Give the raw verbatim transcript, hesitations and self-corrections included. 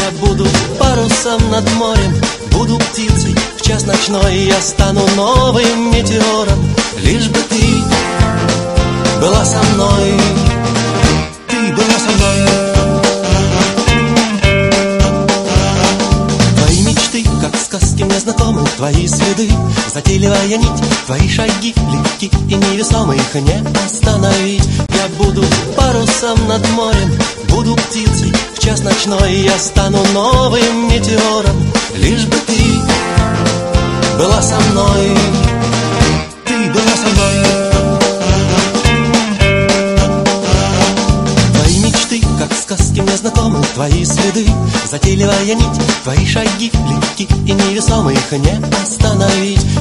Я буду парусом над морем, буду птицей в час ночной. Я стану новым метеором, лишь бы ты была со мной. Ты была со мной. Твои мечты, как сказки мне знакомы, твои следы, затейливая нить, твои шаги легки и невесомы, их не остановить. Я буду парусом над морем, буду птицей в час ночной. Я стану новым метеором, лишь бы ты была со мной. Ты была со мной. Твои мечты, как сказки мне знакомы, твои следы, затейливая нить, твои шаги легки и невесомы, их не остановить.